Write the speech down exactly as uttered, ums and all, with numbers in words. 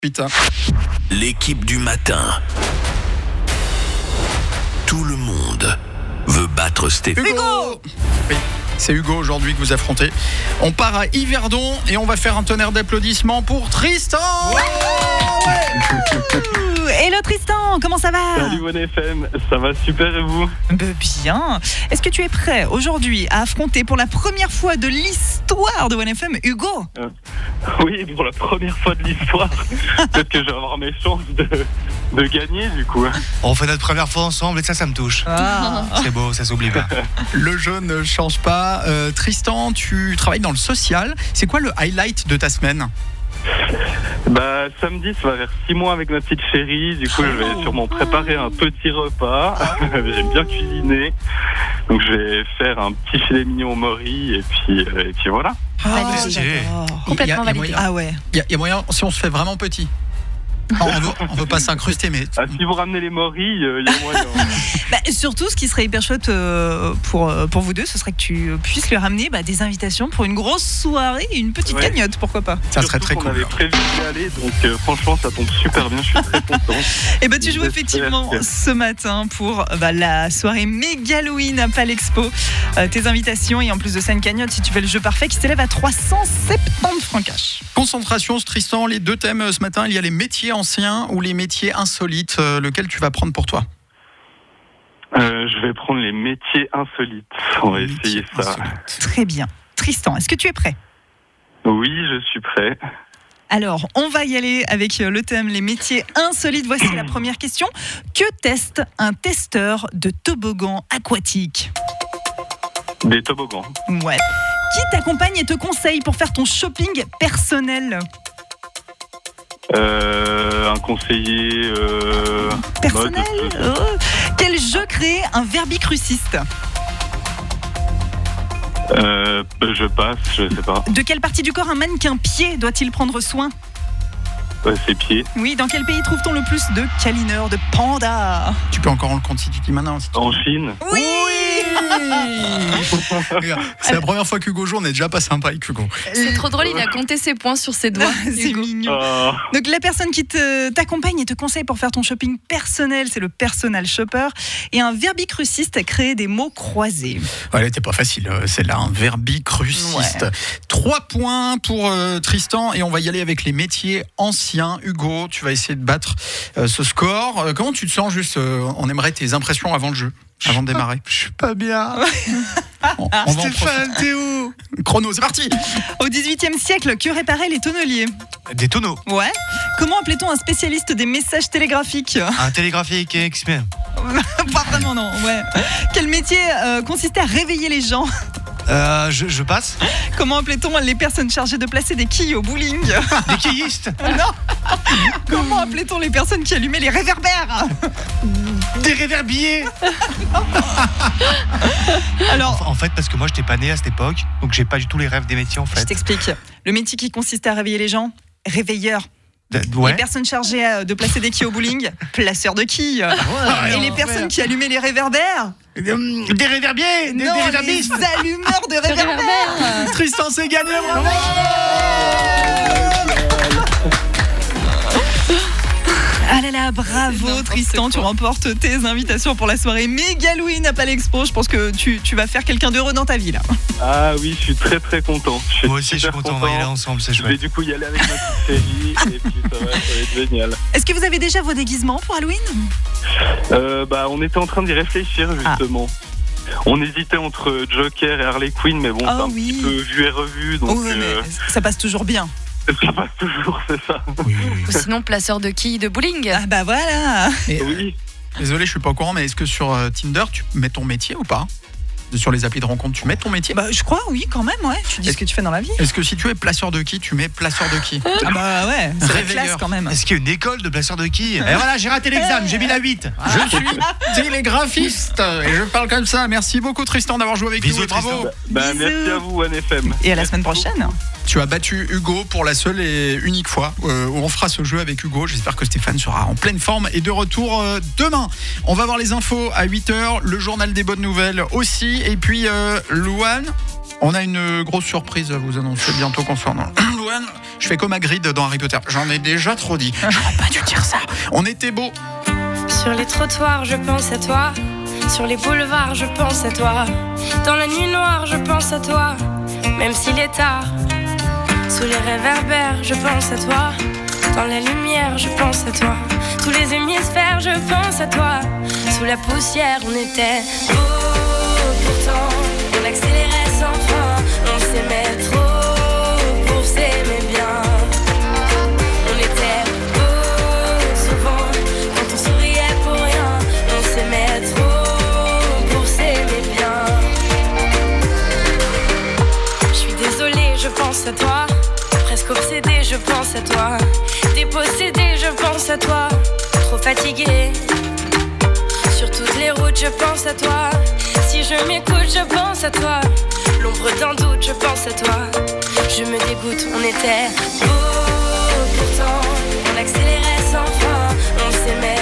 Putain. L'équipe du matin. Tout le monde veut battre Stéphane. Hugo Oui, c'est Hugo aujourd'hui que vous affrontez. On part à Yverdon et on va faire un tonnerre d'applaudissements pour Tristan. Ouais Hello Tristan, comment ça va? Salut One F M, ça va super et vous? Bah bien. Est-ce que tu es prêt aujourd'hui à affronter pour la première fois de l'histoire de One F M Hugo? euh, Oui, pour la première fois de l'histoire. Peut-être que je vais avoir mes chances de, de gagner du coup. On fait notre première fois ensemble et ça, ça me touche. Ah. C'est beau, ça s'oublie pas. Le jeu ne change pas. Euh, Tristan, tu travailles dans le social. C'est quoi le highlight de ta semaine? Bah samedi, ça va vers six mois avec ma petite chérie. Du coup, je vais sûrement préparer un petit repas. J'aime bien cuisiner. Donc je vais faire un petit filet mignon au mori et puis, euh, et puis voilà. Ah, stylé. j'adore. Il Complètement y a- il y a validé. moyen- Ah ouais. Il y, a- il y a moyen, si on se fait vraiment petit. Non, on, veut, on veut pas s'incruster, mais Ah, si vous ramenez les moris, il euh, y a moyen. Bah, surtout, ce qui serait hyper chouette euh, pour, euh, pour vous deux, ce serait que tu puisses lui ramener bah, des invitations pour une grosse soirée et une petite Ouais. cagnotte, pourquoi pas. ça serait Surtout très qu'on cool. avait prévu d'y aller, donc euh, franchement, ça tombe super bien. Je suis très content. Et bah tu joues J'espère effectivement que- ce matin pour bah, la soirée méga Halloween à Palexpo. Euh, tes invitations et en plus de ça une cagnotte si tu fais le jeu parfait qui s'élève à trois cent soixante-dix francs cash. Concentration, Tristan, les deux thèmes euh, ce matin, il y a les métiers anciens ou les métiers insolites. Euh, lequel tu vas prendre pour toi? Euh, je vais prendre les métiers insolites. On va essayer Métiers ça. insolites. Très bien. Tristan, est-ce que tu es prêt? Oui, je suis prêt. Alors, on va y aller avec le thème les métiers insolites. Voici la première question. Que teste un testeur de toboggan aquatique? Des toboggans. Ouais. Qui t'accompagne et te conseille pour faire ton shopping personnel? Euh, un conseiller euh, Personnel mode. Oh. Quel jeu crée un verbicruciste? Euh, je passe, je sais pas. De quelle partie du corps un mannequin pied doit-il prendre soin? Euh, ses pieds. Oui, dans quel pays trouve-t-on le plus de câlineurs de pandas? Tu peux encore le compte si tu dis maintenant. si tu- En Chine. Oui. Regarde, c'est la première fois qu'Hugo joue, on est déjà pas sympa avec Hugo. C'est trop drôle, il a compté ses points sur ses doigts. C'est Hugo. mignon. Ah, Donc la personne qui te, t'accompagne et te conseille pour faire ton shopping personnel, c'est le personal shopper. Et un verbicruciste a créé des mots croisés. Ouais, elle était pas facile, euh, celle-là, un verbicruciste. Trois points pour euh, Tristan et on va y aller avec les métiers anciens. Hugo, tu vas essayer de battre euh, ce score. Euh, comment tu te sens juste euh, on aimerait tes impressions avant le jeu, avant de démarrer. Je suis pas bien. On, on va en Stéphane, t'es où? profiter. Chrono, c'est parti. Au dix-huitième siècle, que réparaient les tonneliers? Des tonneaux. Ouais. Comment appelait-on un spécialiste des messages télégraphiques? Un télégraphique expert. Pas vraiment, non. Ouais. Quel métier euh, consistait à réveiller les gens? Euh, je, je passe. Comment appelait-on les personnes chargées de placer des quilles au bowling? Des quillistes. Non. Comment appelait-on les personnes qui allumaient les réverbères? Des réverbiers. Alors, En fait, parce que moi, j'étais pas né à cette époque, donc j'ai pas du tout les rêves des métiers en je fait. t'explique. Le métier qui consistait à réveiller les gens, réveilleur. D- Les Ouais. personnes chargées euh, de placer des quilles au bowling, placeurs de quilles. Et les personnes qui allumaient les réverbères, Euh, Des réverbiers. Des, non, des les réverbistes. allumeurs de réverbères. Tristan, c'est gagné. Bravo. Ah là là, bravo N'importe Tristan, quoi. tu remportes tes invitations pour la soirée méga Halloween à Palexpo. Je pense que tu, tu vas faire quelqu'un d'heureux dans ta vie là. ah oui, je suis très très content. Je suis Moi aussi, je suis super content. On va y aller ensemble, c'est Je vais chouette. du coup y aller avec ma petite chérie et puis ça va, ça va être génial. Est-ce que vous avez déjà vos déguisements pour Halloween? Euh, bah, on était en train d'y réfléchir Ah. justement. On hésitait entre Joker et Harley Quinn, mais bon, Ah c'est un oui. petit peu vu et revu, donc Oh, ouais, mais euh, ça passe toujours bien. ça passe toujours, c'est ça. Oui. Ou sinon, placeur de quilles de bowling. Ah bah voilà. Oui. Désolé, je suis pas au courant, mais est-ce que sur euh, Tinder, tu mets ton métier ou pas? Sur les applis de rencontre, tu mets ton métier? Bah je crois oui quand même ouais. Tu dis ce que tu fais dans la vie. Est-ce que si tu es placeur de qui, tu mets placeur de qui? Ah bah ouais, c'est la Réveilleur. classe quand même. Est-ce qu'il y a une école de placeurs de quilles? Et voilà, j'ai raté l'examen, j'ai mis la huit. Je suis télégraphiste et je parle comme ça. Merci beaucoup Tristan d'avoir joué avec Bisous, nous. et Bravo. Tristan. Bah, Bisous. merci à vous, One F M. Et à la semaine prochaine. Tu as battu Hugo pour la seule et unique fois euh, où on fera ce jeu avec Hugo. J'espère que Stéphane sera en pleine forme et de retour euh, demain. On va voir les infos à huit heures, le journal des bonnes nouvelles aussi. Et puis, euh, Louane, On a une grosse surprise à vous annoncer bientôt concernant Louane. Je fais comme Hagrid dans Harry Potter. J'en ai déjà trop dit. J'aurais pas dû dire ça. On était beau. Sur les trottoirs, je pense à toi. Sur les boulevards, je pense à toi. Dans la nuit noire, je pense à toi. Même s'il est tard. Sous les réverbères, je pense à toi. Dans la lumière, je pense à toi. Tous les hémisphères, je pense à toi. Sous la poussière, on était beau. Pourtant, on accélérait sans frein. On s'aimait trop pour s'aimer bien. On était beau souvent quand on souriait pour rien. On s'aimait trop pour s'aimer bien. Je suis désolée, je pense à toi. Presque obsédée, je pense à toi. Dépossédée, je pense à toi. Trop fatiguée. Sur toutes les routes, je pense à toi. Si je m'écoute, je pense à toi. L'ombre d'un doute, je pense à toi. Je me dégoûte, on était beau.